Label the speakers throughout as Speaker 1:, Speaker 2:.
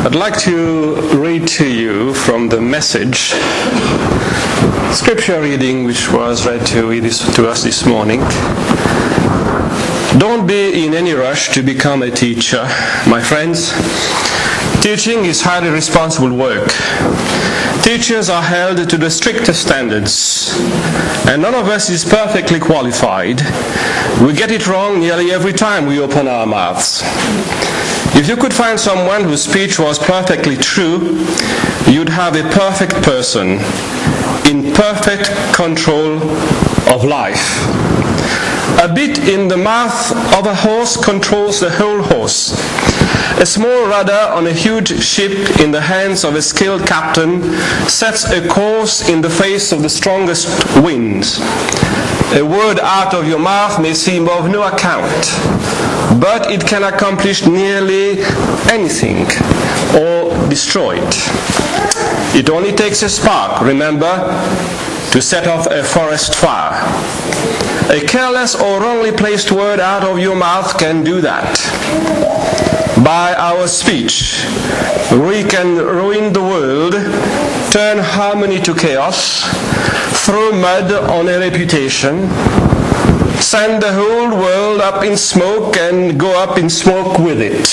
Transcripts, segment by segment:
Speaker 1: I'd like to read to you from the Message scripture reading which was read to us this morning. Don't be in any rush to become a teacher, my friends. Teaching is highly responsible work. Teachers are held to the strictest standards, and none of us is perfectly qualified. We get it wrong nearly every time we open our mouths. If you could find someone whose speech was perfectly true, you'd have a perfect person in perfect control of life. A bit in the mouth of a horse controls the whole horse. A small rudder on a huge ship in the hands of a skilled captain sets a course in the face of the strongest winds. A word out of your mouth may seem of no account, but it can accomplish nearly anything or destroy it. It only takes a spark, remember, to set off a forest fire. A careless or wrongly placed word out of your mouth can do that. By our speech, we can ruin the world, turn harmony to chaos, throw mud on a reputation, send the whole world up in smoke and go up in smoke with it.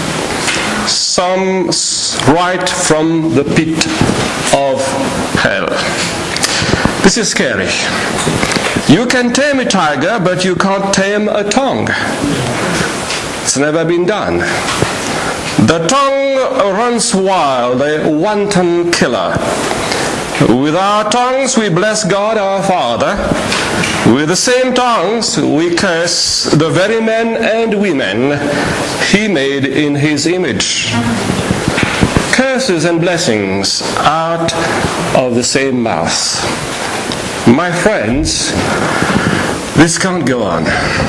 Speaker 1: Some right from the pit of hell. This is scary. You can tame a tiger, but you can't tame a tongue. It's never been done. The tongue runs wild, a wanton killer. With our tongues we bless God our Father. With the same tongues we curse the very men and women He made in His image. Curses and blessings out of the same mouth. My friends, this can't go on.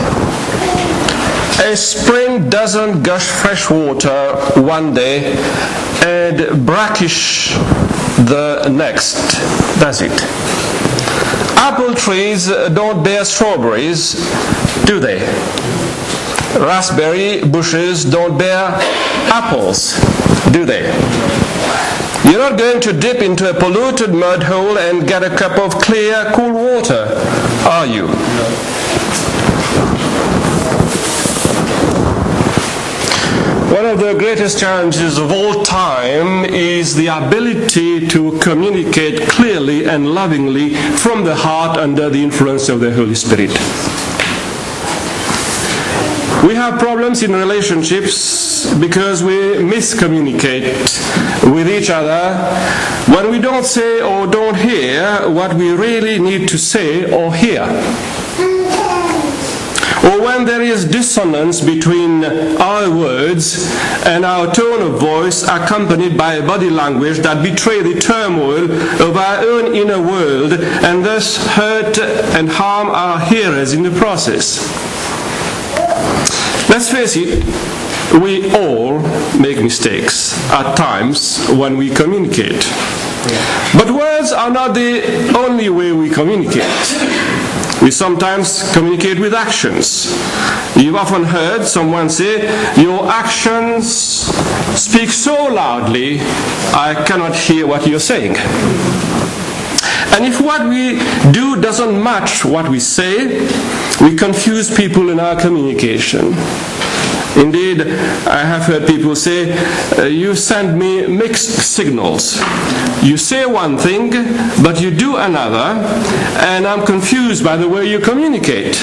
Speaker 1: A spring doesn't gush fresh water one day and brackish the next, does it? Apple trees don't bear strawberries, do they? Raspberry bushes don't bear apples, do they? You're not going to dip into a polluted mud hole and get a cup of clear, cool water, are you? One of the greatest challenges of all time is the ability to communicate clearly and lovingly from the heart under the influence of the Holy Spirit. We have problems in relationships because we miscommunicate with each other when we don't say or don't hear what we really need to say or hear. Or when there is dissonance between our words and our tone of voice accompanied by a body language that betray the turmoil of our own inner world and thus hurt and harm our hearers in the process. Let's face it, we all make mistakes at times when we communicate. But words are not the only way we communicate. We sometimes communicate with actions. You've often heard someone say, "Your actions speak so loudly, I cannot hear what you're saying." And if what we do doesn't match what we say, we confuse people in our communication. Indeed, I have heard people say, "You send me mixed signals. You say one thing, but you do another, and I'm confused by the way you communicate."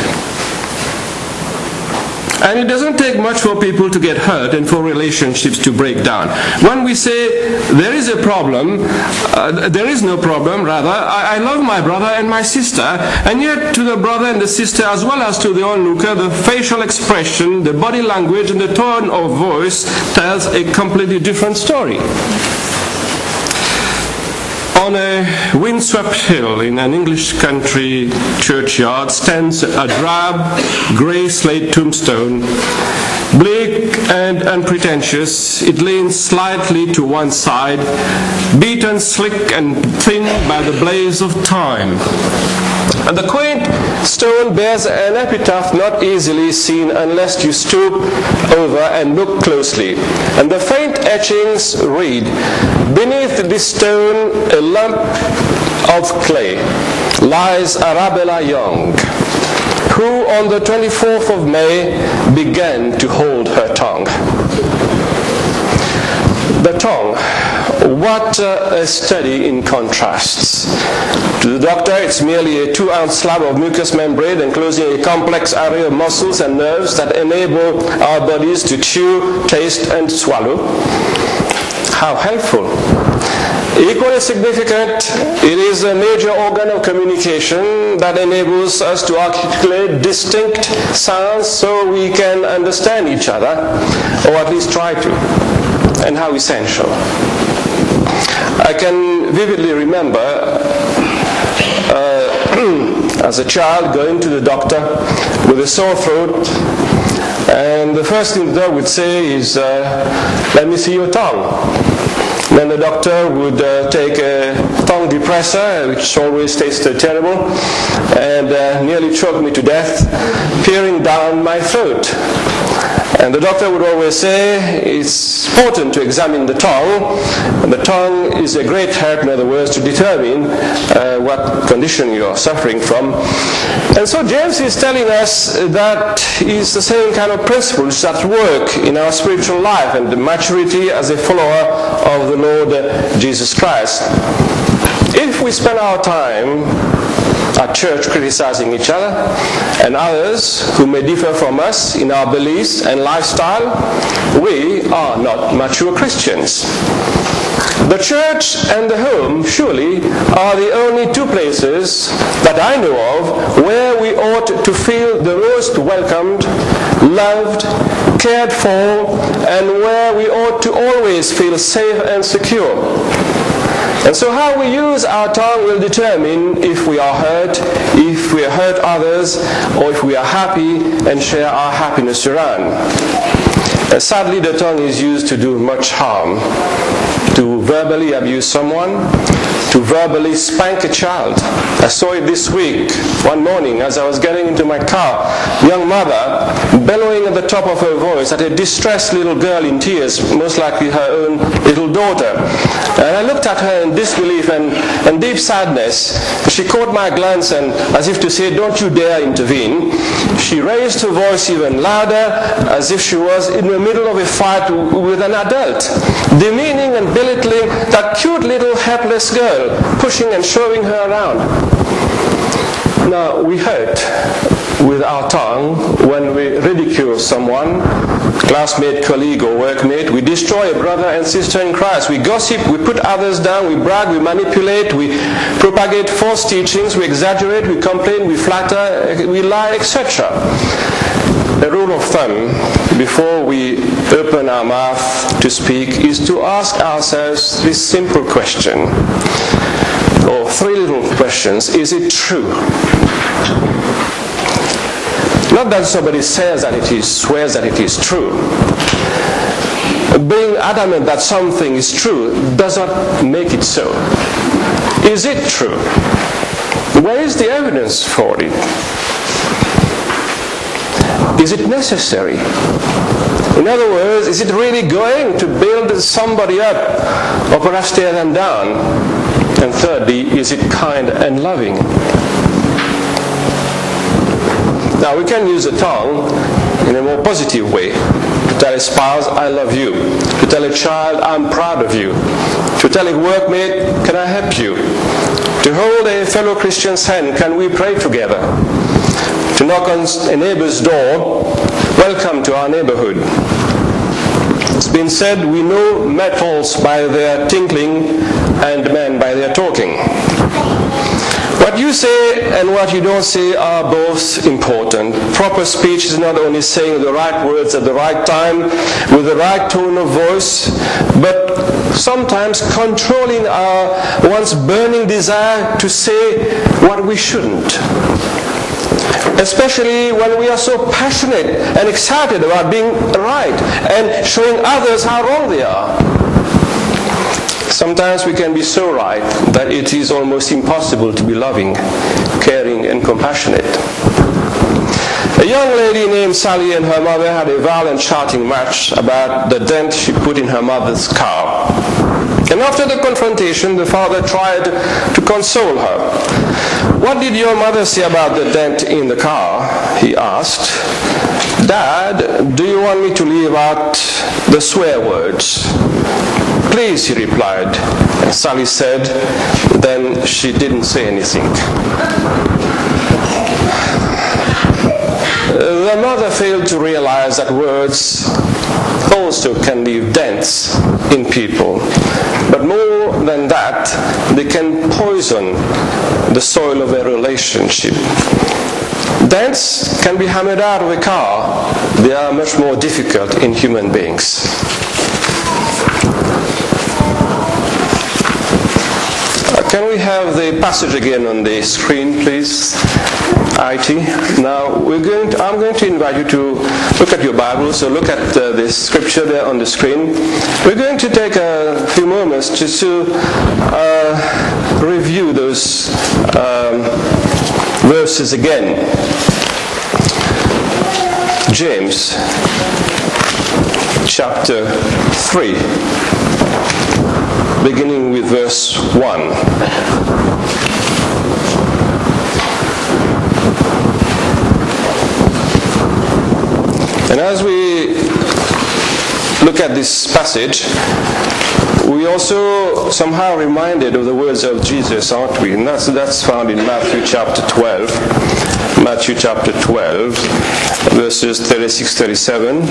Speaker 1: And it doesn't take much for people to get hurt and for relationships to break down. When we say there is a problem, there is no problem, rather, I love my brother and my sister, and yet to the brother and the sister as well as to the onlooker, the facial expression, the body language and the tone of voice tells a completely different story. On a windswept hill in an English country churchyard stands a drab, grey slate tombstone Bleak and unpretentious, it leans slightly to one side, beaten slick and thin by the blaze of time. And the quaint stone bears an epitaph not easily seen unless you stoop over and look closely. And the faint etchings read, "Beneath this stone, a lump of clay, lies Arabella Young, who on the 24th of May began to hold her tongue." The tongue, what a study in contrasts. To the doctor, it's merely a 2-ounce slab of mucous membrane enclosing a complex array of muscles and nerves that enable our bodies to chew, taste, and swallow. How helpful. Equally significant, it is a major organ of communication that enables us to articulate distinct sounds so we can understand each other, or at least try to. And how essential. I can vividly remember as a child going to the doctor with a sore throat, and the first thing the doctor would say is, "Let me see your tongue." Then the doctor would take a tongue depressor, which always tasted terrible, and nearly choked me to death, peering down my throat. And the doctor would always say, it's important to examine the tongue. And the tongue is a great help, in other words, to determine what condition you are suffering from. And so James is telling us that it's the same kind of principles at work in our spiritual life and the maturity as a follower of the Lord Jesus Christ. If we spend our time at church criticizing each other and others who may differ from us in our beliefs and lifestyle, we are not mature Christians. The church and the home, surely, are the only two places that I know of where we ought to feel the most welcomed, loved, cared for, and where we ought to always feel safe and secure. And so how we use our tongue will determine if we are hurt, if we hurt others, or if we are happy and share our happiness around. Sadly, the tongue is used to do much harm. To verbally abuse someone, to verbally spank a child. I saw it this week, one morning as I was getting into my car. Young mother bellowing at the top of her voice at a distressed little girl in tears, most likely her own little daughter. And I looked at her in disbelief and deep sadness. She caught my glance and, as if to say, "Don't you dare intervene," she raised her voice even louder, as if she was in the middle of a fight with an adult, demeaning and belittling that cute little helpless girl, pushing and shoving her around. Now, we hurt with our tongue when we ridicule someone, classmate, colleague, or workmate. We destroy a brother and sister in Christ. We gossip, we put others down, we brag, we manipulate, we propagate false teachings, we exaggerate, we complain, we flatter, we lie, etc. A rule of thumb before we open our mouth to speak is to ask ourselves this simple question, or three little questions. Is it true? Not that somebody says that it is, swears that it is true. Being adamant that something is true does not make it so. Is it true? Where is the evidence for it? Is it necessary? In other words, is it really going to build somebody up or perhaps tear them down? And thirdly, is it kind and loving? Now, we can use the tongue in a more positive way. To tell a spouse, "I love you." To tell a child, "I'm proud of you." To tell a workmate, "Can I help you?" To hold a fellow Christian's hand, "Can we pray together?" To knock on a neighbor's door, "Welcome to our neighborhood." It's been said, we know metals by their tinkling and men by their talking. What you say and what you don't say are both important. Proper speech is not only saying the right words at the right time, with the right tone of voice, but sometimes controlling our once burning desire to say what we shouldn't. especially when we are so passionate and excited about being right and showing others how wrong they are. Sometimes we can be so right that it is almost impossible to be loving, caring, and compassionate. A young lady named Sally and her mother had a violent shouting match about the dent she put in her mother's car. And after the confrontation, the father tried to console her. "What did your mother say about the dent in the car?" he asked. "Dad, do you want me to leave out the swear words?" "Please," he replied. And Sally said, then she didn't say anything. The mother failed to realize that words also can leave dents in people. But more than that, they can poison the soil of a relationship. Dents can be hammered out of a car. They are much more difficult in human beings. Can we have the passage again on the screen, please? IT. Now, I'm going to invite you to look at your Bible, so look at the scripture there on the screen. We're going to take a few moments just to review those verses again. James, chapter 3, beginning with verse 1. And as we look at this passage, we also somehow reminded of the words of Jesus, aren't we? And that's found in Matthew chapter 12. Matthew chapter 12, verses 36-37.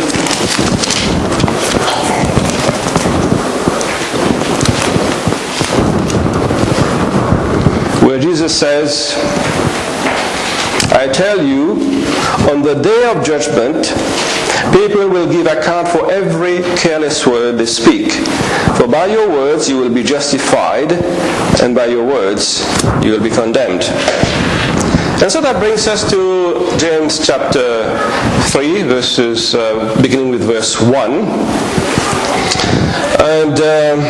Speaker 1: Where Jesus says, "I tell you, on the day of judgment, people will give account for every careless word they speak. For by your words you will be justified, and by your words you will be condemned." And so that brings us to James chapter 3, verses beginning with verse 1. And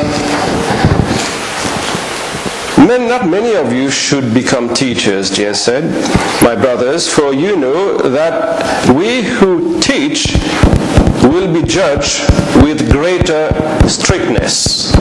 Speaker 1: not many of you should become teachers, James said, "my brothers, for you know that we who teach will be judged with greater strictness."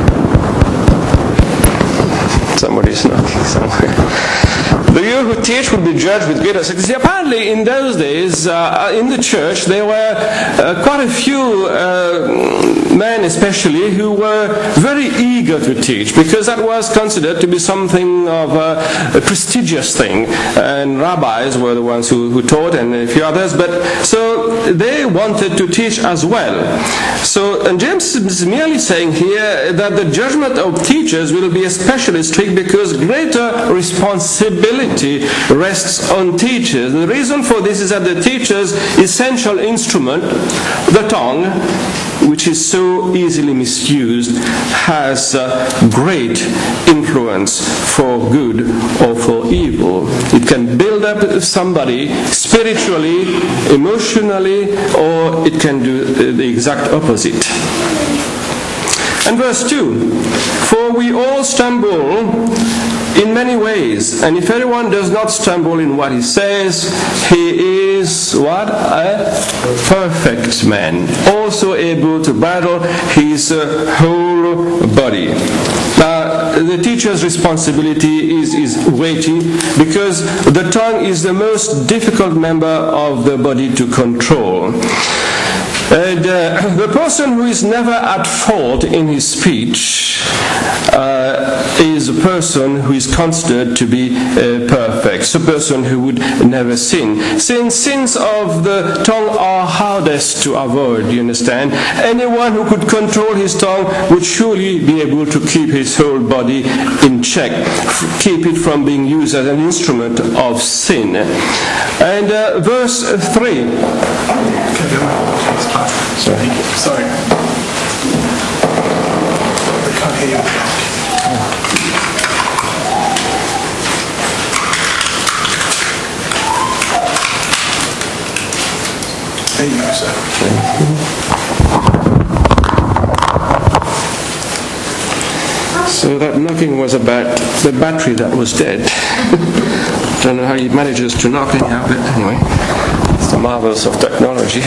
Speaker 1: Somebody's knocking somewhere. "The you who teach will be judged with greater strictness." Apparently, in those days, in the church, there were quite a few men especially who were very eager to teach, because that was considered to be something of a prestigious thing, and rabbis were the ones who taught, and a few others, but so they wanted to teach as well. So, and James is merely saying here that the judgment of teachers will be especially strict because greater responsibility rests on teachers. The reason for this is that the teacher's essential instrument, the tongue, which is so easily misused, has great influence for good or for evil. It can build up somebody spiritually, emotionally, or it can do the exact opposite. And verse 2, "For we all stumble in many ways, and if anyone does not stumble in what he says, he is," what? "A perfect man, also able to bridle his whole body." Now, the teacher's responsibility is weighty because the tongue is the most difficult member of the body to control. And the person who is never at fault in his speech is a person who is considered to be perfect. It's a person who would never sin. Since sins of the tongue are hardest to avoid, you understand? Anyone who could control his tongue would surely be able to keep his whole body in check, keep it from being used as an instrument of sin. And verse 3.
Speaker 2: Sorry. I can't hear you. There you go, sir.
Speaker 1: So that knocking was about the battery that was dead. Don't know how he manages to knock anyhow, but anyway, it's the marvels of technology.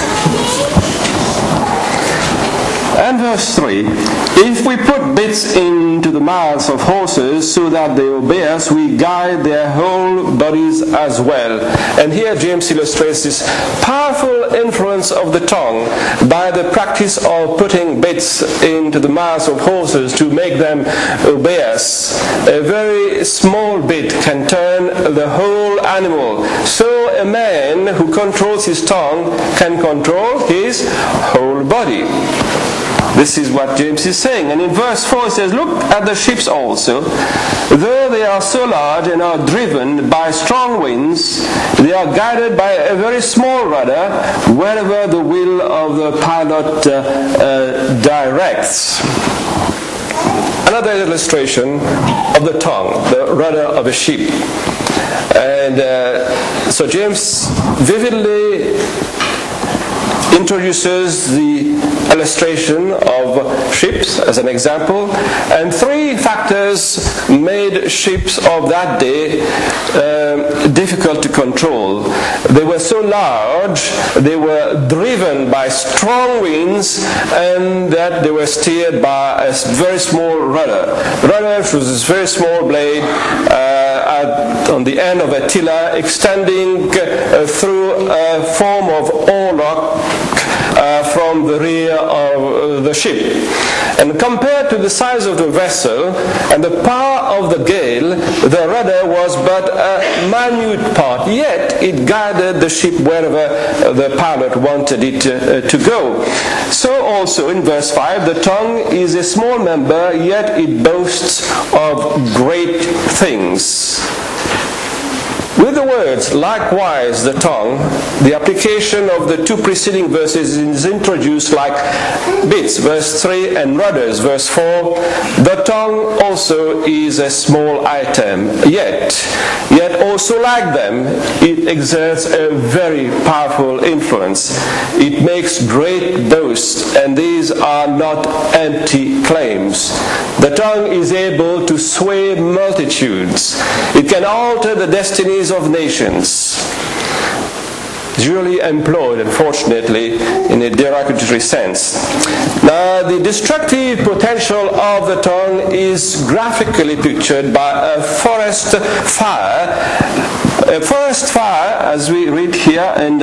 Speaker 1: And verse 3, if we put bits into the mouths of horses so that they obey us, we guide their whole bodies as well. And here James illustrates this powerful influence of the tongue by the practice of putting bits into the mouths of horses to make them obey us. A very small bit can turn the whole animal. So a man who controls his tongue can control his whole body. This is what James is saying. And in verse 4 it says, look at the ships also. Though they are so large and are driven by strong winds, they are guided by a very small rudder wherever the will of the pilot directs. Another illustration of the tongue, the rudder of a ship. And so James vividly introduces the illustration of ships as an example, and three factors made ships of that day difficult to control. They were so large, they were driven by strong winds, and that they were steered by a very small rudder. Rudder was this very small blade on the end of a tiller, extending through a form of oarlock from the rear of the ship. And compared to the size of the vessel and the power of the gale, the rudder was but a minute part, yet it guided the ship wherever the pilot wanted it to go. So also in verse 5, the tongue is a small member, yet it boasts of great things. With the words, likewise the tongue, the application of the two preceding verses is introduced like bits, verse 3, and rudders, verse 4. The tongue also is a small item, yet also like them, it exerts a very powerful influence. It makes great boasts, and these are not empty claims. The tongue is able to sway multitudes. It can alter the destinies of nations. Usually employed, unfortunately, in a derogatory sense. Now, the destructive potential of the tongue is graphically pictured by a forest fire. A forest fire, as we read here, and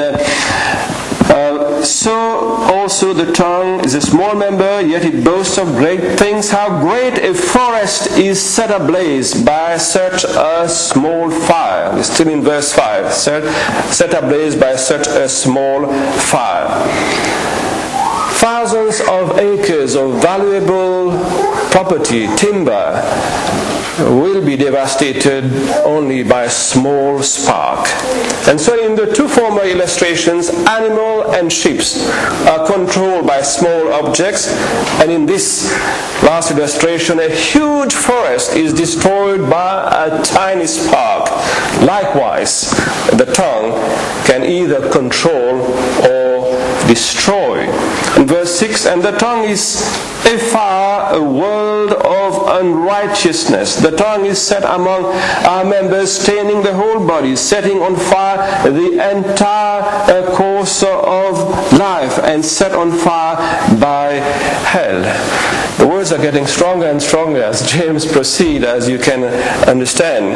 Speaker 1: so also the tongue is a small member, yet it boasts of great things. How great a forest is set ablaze by such a small fire. We're still in verse 5. Set ablaze by such a small fire. Thousands of acres of valuable property, timber, will be devastated only by a small spark. And so in the two former illustrations, animal and ships are controlled by small objects, and in this last illustration, a huge forest is destroyed by a tiny spark. Likewise, the tongue can either control or destroy. In verse 6, and the tongue is a fire, a world of unrighteousness. The tongue is set among our members, staining the whole body, setting on fire the entire course of life, and set on fire by hell. The words are getting stronger and stronger as James proceeds, as you can understand.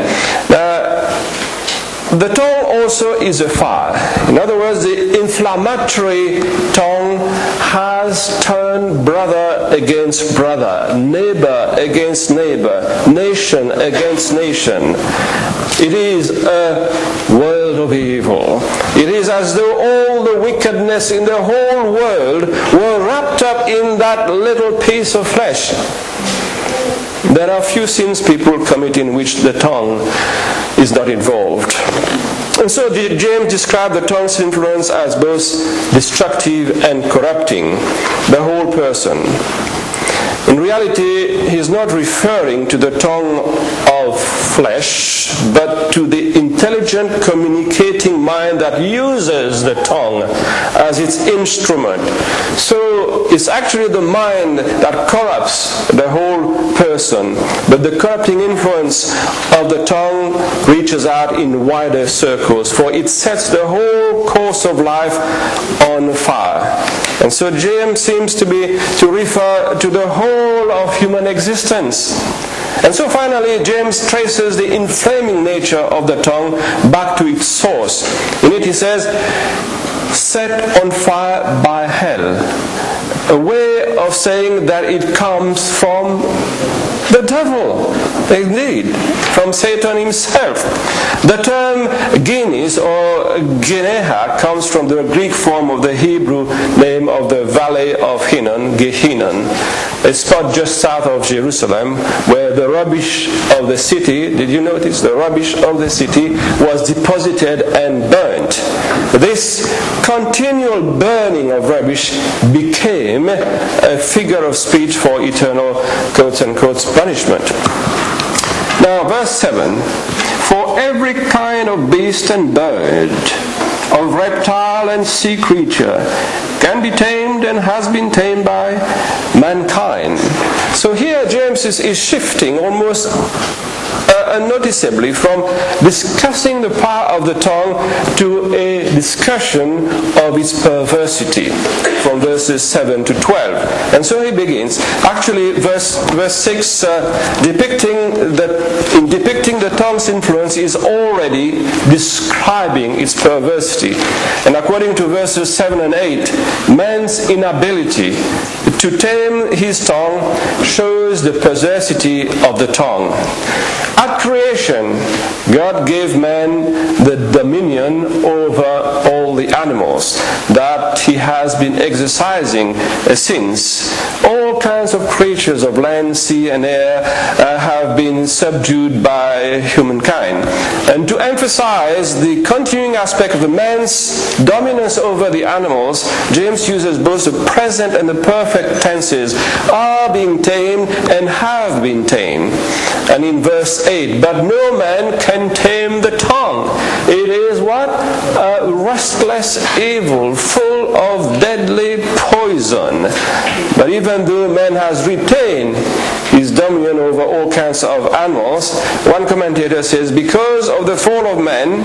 Speaker 1: The tongue also is a fire. In other words, the inflammatory tongue has turned brother against brother, neighbor against neighbor, nation against nation. It is a world of evil. It is as though all the wickedness in the whole world were wrapped up in that little piece of flesh. There are few sins people commit in which the tongue is not involved. And so James described the tongue's influence as both destructive and corrupting the whole person. In reality, he is not referring to the tongue of flesh, but to the intelligent communicating mind that uses the tongue as its instrument. So it's actually the mind that corrupts the whole person, but the corrupting influence of the tongue reaches out in wider circles, for it sets the whole course of life on fire. And so James seems to refer to the whole of human existence. And so finally, James traces the inflaming nature of the tongue back to its source. In it he says, set on fire by hell. A way of saying that it comes from the devil, indeed, from Satan himself. The term Guinness or Gehenna comes from the Greek form of the Hebrew name of the valley of Hinnom, Gehenna, a spot just south of Jerusalem where the rubbish of the city, did you notice, the rubbish of the city was deposited and burnt. This continual burning of rubbish became a figure of speech for eternal, quotes and quotes, punishment. Now, verse 7, for every kind of beast and bird, of reptile and sea creature, can be tamed and has been tamed by mankind. So here James is shifting almost unnoticeably from discussing the power of the tongue to a discussion of its perversity from verses 7 to 12. And so he begins. Actually, verse 6, depicting the tongue's influence, is already describing its perversity. And according to verses 7 and 8, man's inability to tame his tongue shows the perversity of the tongue. At creation, God gave man the dominion over all the animals that he has been exercising since. All kinds of creatures of land, sea, and air have been subdued by humankind. And to emphasize the continuing aspect of the man's dominance over the animals, James uses both the present and the perfect tenses, are being tamed and have been tamed. And in verse 8, but no man can tame the tongue. It is what? A restless evil, full of deadly poison. But even though man has retained his dominion over all kinds of animals, one commentator says, because of the fall of man,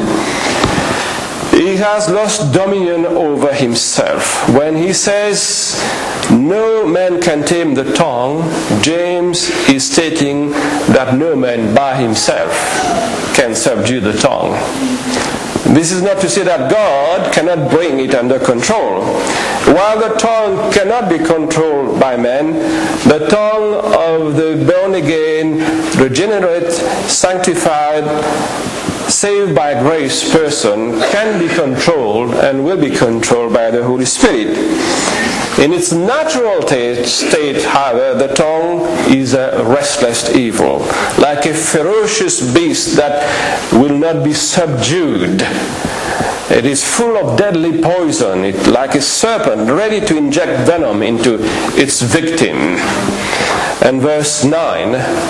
Speaker 1: he has lost dominion over himself. When he says no man can tame the tongue, James is stating that no man by himself can subdue the tongue. This is not to say that God cannot bring it under control. While the tongue cannot be controlled by man, the tongue of the born-again, regenerate, sanctified, saved by grace person can be controlled and will be controlled by the Holy Spirit. In its natural state, however, the tongue is a restless evil, like a ferocious beast that will not be subdued. It is full of deadly poison, like a serpent ready to inject venom into its victim. And verse 9,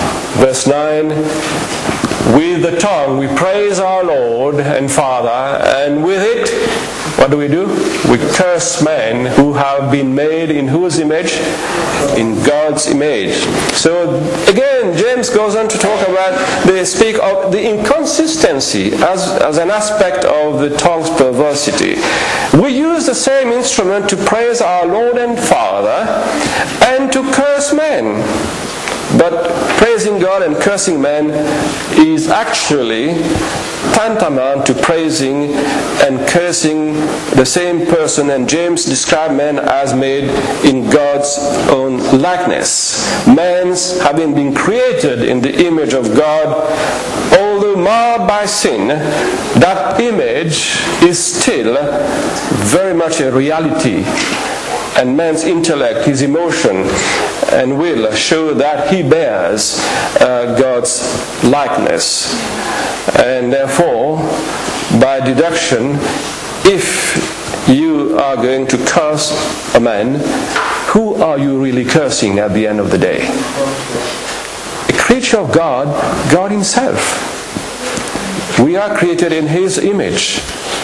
Speaker 1: with the tongue we praise our Lord and Father, and with it, what do? We curse men who have been made in whose image? In God's image. So again, James goes on to talk about, they speak of the inconsistency as an aspect of the tongue's perversity. We use the same instrument to praise our Lord and Father and to curse men. But praising God and cursing men is actually tantamount to praising and cursing the same person, and James described men as made in God's own likeness. Man's having been created in the image of God, although marred by sin, that image is still very much a reality. And man's intellect, his emotion and will show that he bears God's likeness. And therefore, by deduction, if you are going to curse a man who are you really cursing at the end of the day? A creature of God, God Himself. We are created in His image.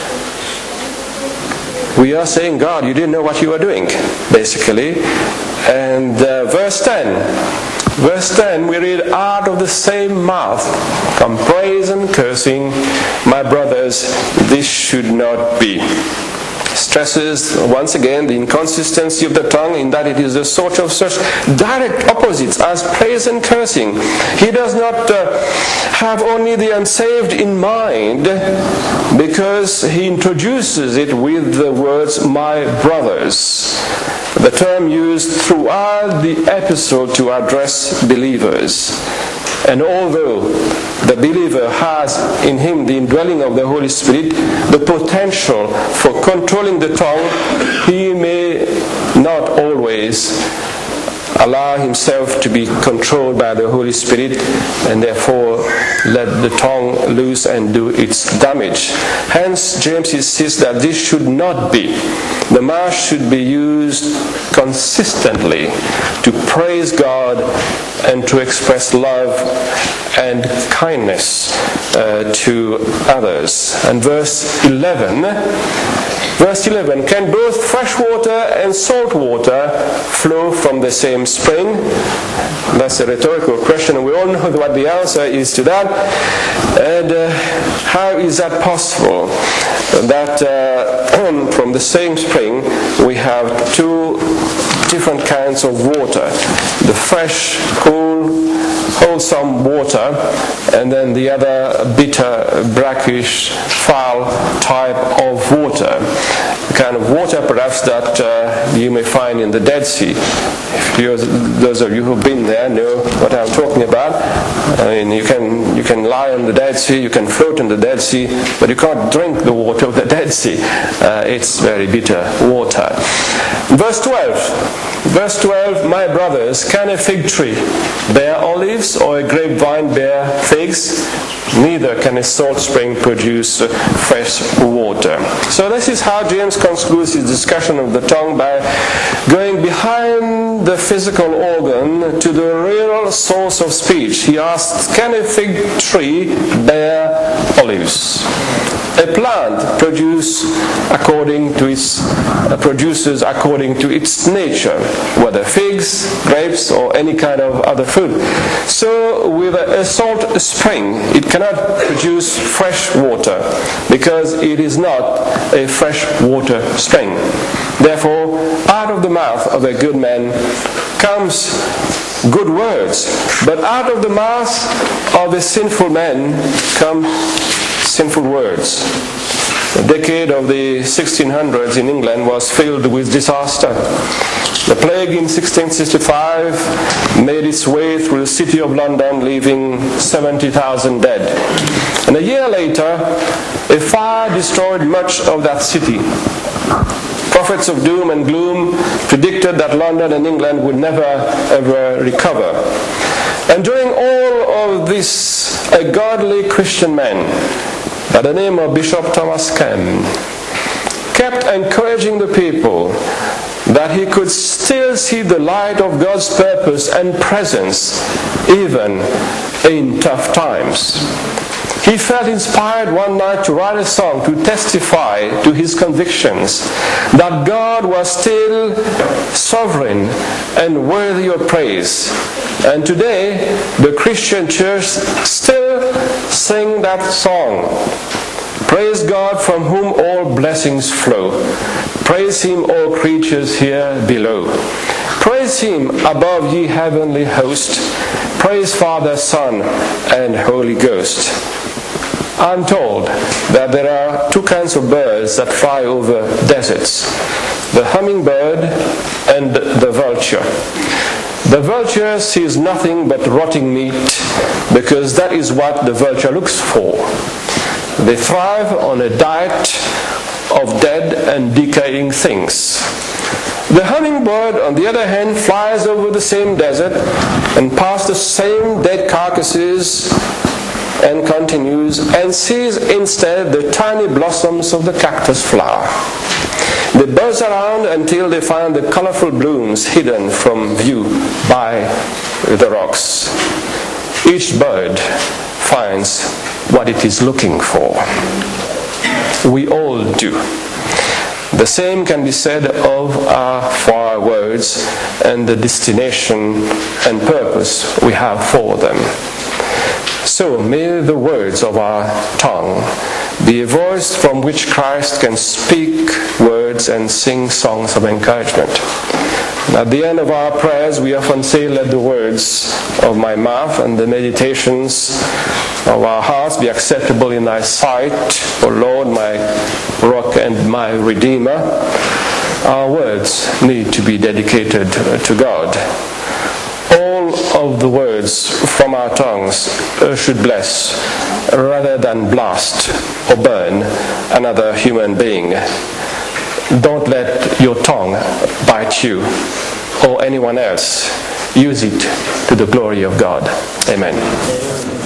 Speaker 1: We are saying, God, you didn't know what you were doing, basically. And verse 10, we read, out of the same mouth come praise and cursing. My brothers, this should not be. Stresses once again the inconsistency of the tongue in that it is a sort of such direct opposites as praise and cursing. He does not have only the unsaved in mind, because he introduces it with the words my brothers, the term used throughout the epistle to address believers. And although the believer has in him the indwelling of the Holy Spirit, the potential for controlling the tongue, he may not always allow himself to be controlled by the Holy Spirit, and therefore let the tongue loose and do its damage. Hence, James insists that this should not be. The mouth should be used consistently to praise God and to express love and kindness to others. And verse 11, can both fresh water and salt water flow from the same spring? That's a rhetorical question. We all know what the answer is to that. And how is that possible? That from the same spring we have two different kinds of water. The fresh, cool, wholesome water, and then the other bitter, brackish, foul type of water. The kind of water perhaps that you may find in the Dead Sea. Those of you who've been there know what I'm talking about. I mean, you can lie on the Dead Sea, you can float in the Dead Sea, but you can't drink the water of the Dead Sea. It's very bitter water. Verse 12, my brothers, can a fig tree bear olives or a grapevine bear figs? Neither can a salt spring produce fresh water. So this is how James concludes his discussion of the tongue, by going behind the physical organ to the real source of speech. He asks, can a fig tree bear olives? A plant produces according to its nature, whether figs, grapes, or any kind of other fruit. So with a salt spring, it cannot produce fresh water, because it is not a fresh water spring. Therefore, out of the mouth of a good man comes good words, but out of the mouth of a sinful man come sinful words. The decade of the 1600s in England was filled with disaster. The plague in 1665 made its way through the city of London, leaving 70,000 dead. And a year later, a fire destroyed much of that city. Prophets of doom and gloom predicted that London and England would never ever recover. And during all of this, a godly Christian man by the name of Bishop Thomas Camp kept encouraging the people that he could still see the light of God's purpose and presence even in tough times. He felt inspired one night to write a song to testify to his convictions that God was still sovereign and worthy of praise. And today, the Christian church still sing that song. Praise God from whom all blessings flow. Praise Him, all creatures here below. Praise Him above ye heavenly host. Praise Father, Son, and Holy Ghost. I'm told that there are two kinds of birds that fly over deserts: the hummingbird and the vulture. The vulture sees nothing but rotting meat, because that is what the vulture looks for. They thrive on a diet of dead and decaying things. The hummingbird, on the other hand, flies over the same desert and past the same dead carcasses and continues, and sees instead the tiny blossoms of the cactus flower. They buzz around until they find the colorful blooms hidden from view by the rocks. Each bird finds what it is looking for. We all do. The same can be said of for our words and the destination and purpose we have for them. So may the words of our tongue be a voice from which Christ can speak words and sing songs of encouragement. At the end of our prayers, we often say, "Let the words of my mouth and the meditations of our hearts be acceptable in thy sight, O Lord, my rock and my redeemer." Our words need to be dedicated to God. All of the words from our tongues should bless rather than blast or burn another human being. Don't let your tongue bite you or anyone else. Use it to the glory of God. Amen.